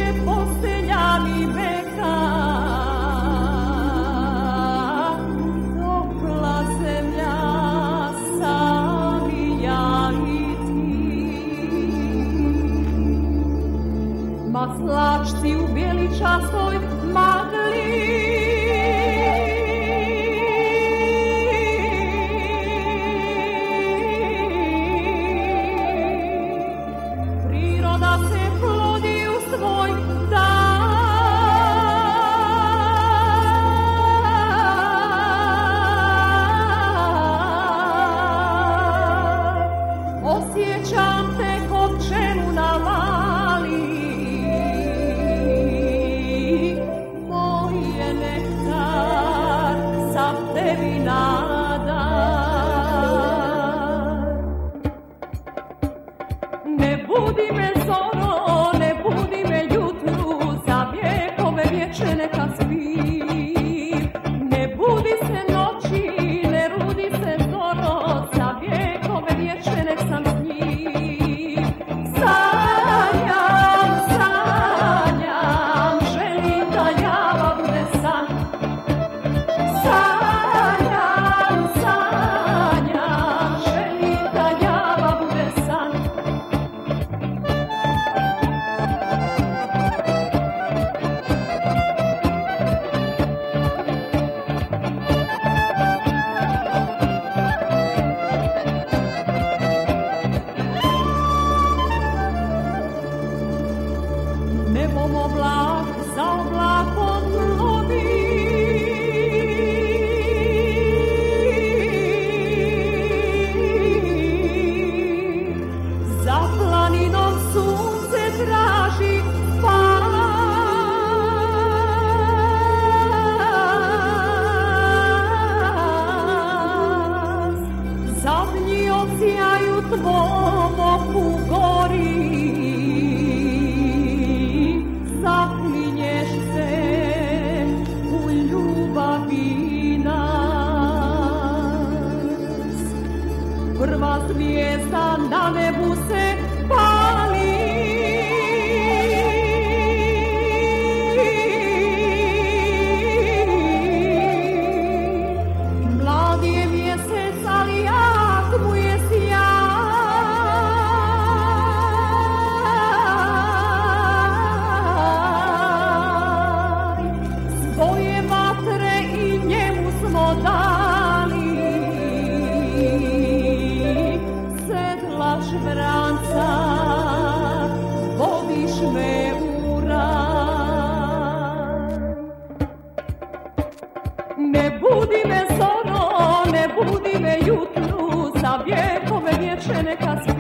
postelja mi meka, topla zemlja, sami ja i ti. Maslačci u bijeličastoj magli, priroda se plodi u svoj dan. Osjećam te kod pčelu na vali, moj je nektar sam tebi nadar. Ne budi me zoro, ne budi me jutru, za vjekove vječe neka spim. Ne budi se noći, ne rudi se zoro, za vjekove vječe nek sam s njim. Sanjam, sanjam, želim da java bude san. Sanjam, sanjam, želim da java bude san. Nebom oblak za oblakom plodi, za planinom sunce traži spas. Zadnji odsjaju tvom oku gori, zaplinješ se u ljubavi nas. Prva zvijezda na nebu se pali, mlad je mjesec, ali jak mu je sjaj. Svoje vatre i njemu smo dali, sedlaš vranca, vodiš me u raj. Ne budi me zoro, ne budi me jutru, za vjekove vječe neka